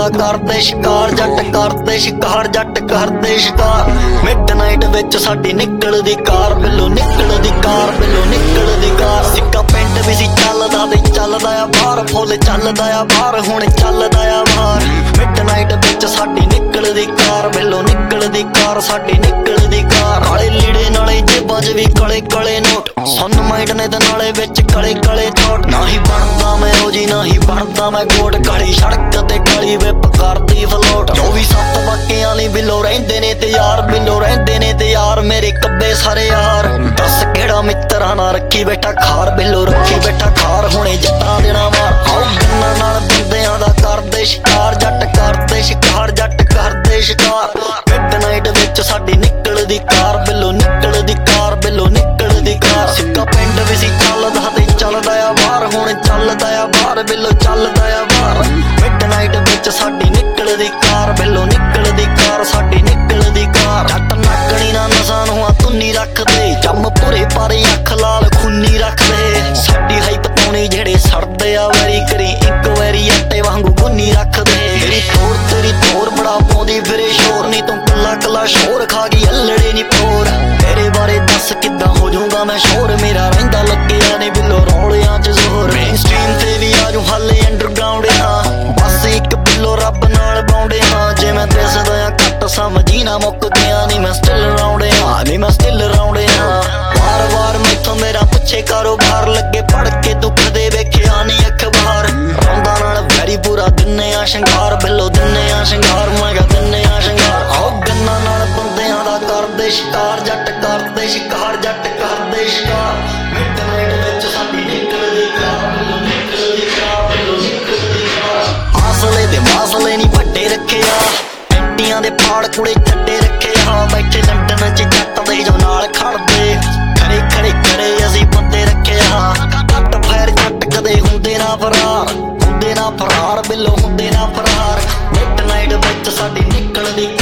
ਦਾ ਕਰਦੇ ਸ਼ਿਕਾਰ, ਜੱਟ ਕਰਦੇ ਸ਼ਿਕਾਰ, ਜੱਟ ਕਰਦੇ ਸ਼ਿਕਾਰ। ਮਿਡਨਾਈਟ ਵਿੱਚ ਸਾਡੀ ਨਿਕਲਦੀ ਕਾਰ, ਬਿੱਲੋ ਨਿਕਲਦੀ ਕਾਰ, ਬਿੱਲੋ ਨਿਕਲਦੀ ਕਾਰ। ਸਿੱਕਾ ਪਿੰਡ ਵੀ ਸੀ ਚੱਲਦਾ ਤੇ ਚੱਲਦਾ ਆ ਬਾਹਰ, ਫੁੱਲ ਚੱਲਦਾ ਆ ਬਾਹਰ, ਹੁਣ ਚੱਲਦਾ ਆ ਬਾਹਰ। ਮਿਡਨਾਈਟ ਵਿੱਚ ਸਾਡੀ ਨਿਕਲਦੀ ਕਾਰ, ਬਿੱਲੋ ਨਿਕਲਦੀ ਕਾਰ, ਸਾਡੀ ਨਿਕਲਦੀ ਕਾਰ। ਕਾਲੇ ਲੀੜੇ ਨਾਲੇ ਜੇਬਾਂ 'ਚ ਵੀ ਕਾਲੇ ਕਾਲੇ ਨੋਟ, ਸੁਣ ਮਾਈਂਡ ਨੇ ਤੇ ਨਾਲੇ ਵਿੱਚ ਕਾਲੇ ਕਾਲੇ ਥੋਟ। ਨਾ ਹੀ ਬਣਦਾ ਮੈਂ ਉਹ ਜੀ, ਨਾ ਹੀ ਬਣਦਾ ਮੈਂ ਗੋਟ। ਕਾਲੀ ਸੜਕ ਤੇ ਕਾਲੀ ਵਿਪ ਕਰਦੀ ਫਲੋਟ। 24/7 ਬਾਕੀਆਂ ਲਈ ਬਿੱਲੋ ਰਹਿੰਦੇ ਨੇ ਤੇ ਯਾਰ, ਬਿੱਲੋ ਰਹਿੰਦੇ ਨੇ ਤੇ ਯਾਰ, ਮੇਰੇ ਕੱਬੇ ਸਾਰੇ ਯਾਰ। ਦੱਸ ਕਿਹੜਾ ਮਿੱਤਰਾਂ ਨਾਲ ਰੱਖੀ ਬੈਠਾ ਖਾਰ, ਬਿੱਲੋ ਰੱਖੀ ਬੈਠਾ ਖਾਰ, ਹੁਣੇ ਜੱਟਾਂ ਦੇਣਾ ਮਾਰ। ਆਓ ਗੰਨਾਂ ਨਾਲ ਬੰਦਿਆਂ ਦਾ ਕਰਦੇ ਸ਼ਿਕਾਰ, ਜੱਟ ਕਰਦੇ ਸ਼ਿਕਾਰ, ਜੱਟ ਕਰਦੇ ਸ਼ਿਕਾਰ। ਮਿਡਨਾਈਟ ਵਿੱਚ ਸਾਡੀ ਨਿਕਲਦੀ ਕਾਰ, ਬਿੱਲੋ ਨਿਕਲਦੀ ਕਾਰ, ਬਿੱਲੋ ਨਿਕਲਦੀ ਕਾਰ। ਸਿੱਕਾ ਪਿੰਡ ਵੀ ਸੀ ਚੱਲਦਾ ਤੇ ਚੱਲਦਾ ਆ ਬਾਹਰ, ਹੁਣ ਚੱਲਦਾ ਆ ਬਾਹਰ, ਬਿੱਲੋ ਚੱਲਦਾ ਆ ਬਾਹਰ। ਮਿਡਨਾਈਟ ਵਿੱਚ ਸਾਡੀ ਨਿਕਲਦੀ ਕਾਰ, ਬਿੱਲੋ ਨਿਕਲਦੀ ਕਾਰ, ਸਾਡੀ ਨਿਕਲਦੀ ਕਾਰ। ਜੱਟ ਨਾਗਣੀ ਨਾ ਨਸਾਂ ਨੂੰ ਆ ਤੁੰਨੀ ਰੱਖਦੇ, ਜੰਮ ਭੁਰੇ ਪਾਰੇ ਅੱਖ ਲਾਲ ਖੂਨੀ ਰੱਖਦੇ। ਸਾਡੀ ਹਾਈ ਪਤਾਉਣੀ ਜਿਹੜੇ ਸੜਦੇ ਆ ਵੈਰੀ ਕਰੀ, ਇੱਕ ਵੈਰੀ ਆਟੇ ਵਾਂਗੂ ਗੁੰਨੀ ਰੱਖਦੇ। ਤੇਰੀ ਤੋਰ ਬੜਾ ਪਾਉਂਦੀ ਫਿਰੇ ਸ਼ੋਰ, ਨੀ ਤੂੰ ਕੱਲਾ ਕੱਲਾ ਸ਼ੋਰ ਖਾ ਗਈ ਅਲੜੇ ਨੀ ਪੋਰ। ਤੇਰੇ ਬਾਰੇ ਦੱਸ ਕਿੱਦਾਂ ਹੋ ਜਾਊਂਗਾ ਮੈਂ ਸ਼ੋਰ, ਮੇਰਾ ਰਹਿੰਦਾ ਲੱਗਿਆ ਨੇ ਬਿੱਲੋ ਰੌਲਿਆਂ 'ਚ ਜ਼ੋਰ। ਮੇਨਸਟ੍ਰੀਮ ਤੇ ਵੀ ਆਜੂ ਹਾਲੇ ਅੰਡਰਗਰਾਉਂਡ ਹਾਂ, ਬਸ ਇੱਕ ਬਿੱਲੋ ਰੱਬ ਨਾਲ ਬਾਉਂਡੇ ਹਾਂ। ਜੇ ਮੈਂ ਦਿਸਦਾ ਆ ਘੱਟ ਸਮਝੀ ਨਾ ਮੁੱਕ ਗਿਆ, ਨੀ ਮੈਂ ਸਟਿਲ ਰਾਉਂਡ ਹਾਂ, ਨੀ ਮੈਂ ਸਟਿਲ ਰਾਉਂਡ ਹਾਂ। ਵਾਰ ਵਾਰ ਮੈਥੋਂ ਮੇਰਾ ਪਿੱਛੇ ਕਾਰੋਬਾਰ ਲੱਗੇ, ਪੜ ਕੇ ਤੂੰ ਕਦੇ ਵੇਖਿਆ ਨੀ ਅਖਬਾਰ। ਰੌਂਦਾ ਨਾਲ ਵੈਰੀ ਪੂਰਾ ਦਿਨੇ ਆ ਸ਼ਿੰਗਾਰ, ਬਿੱਲੋ ਦਿਨੇ ਆ ਸ਼ਿੰਗਾਰ, ਮੈਂ ਕਿਹਾ ਦਿਨੇ ਆ ਸ਼ਿੰਗਾਰ। ਆਓ ਗੰਨਾਂ ਨਾਲ ਬੰਦਿਆਂ ਦਾ ਕਰਦੇ ਸ਼ਿਕਾਰ, ਜੱਟ ਕਰਦੇ ਸ਼ਿਕਾਰ, ਜੱਟ ਕਰਦੇ ਸ਼ਿਕਾਰ। ਮਿਡਨਾਈਟ ਵਿੱਚ ਸਾਡੀ ਨਿਕਲਦੀ ਕਾਰ, ਬਿੱਲੋ ਨਿਕਲਦੀ ਕਾਰ, ਬਿੱਲੋ ਨਿਕਲਦੀ ਕਾਰ। ਆਸਲੇ ਤੇ ਮਾਸਲੇ ਨੀ ਵੱਡੇ ਰੱਖਿਆ, ਪੈਂਟੀਆਂ ਦੇ ਪਾੜ ਕੁੜੇ ਚੱਡੇ ਰੱਖਿਆ। ਬੈਠੇ ਲੰਡਨ 'ਚ ਜੱਟ ਦੇ ਜੋ ਨਾਲ ਖੜਦੇ, ਖੜੇ ਖੜੇ ਖੜੇ ਅਸੀਂ ਬੰਦੇ ਰੱਖਿਆ। ਜੱਟ ਫੈਰ ਜੱਟ ਕਦੇ ਹੁੰਦੇ ਨਾ ਫਰਾਰ, ਹੁੰਦੇ ਨਾ ਫਰਾਰ, ਬਿੱਲੋ ਹੁੰਦੇ ਨਾ ਫਰਾਰ। ਮਿਡਨਾਈਟ ਵਿੱਚ ਸਾਡੀ ਨਿਕਲਦੀ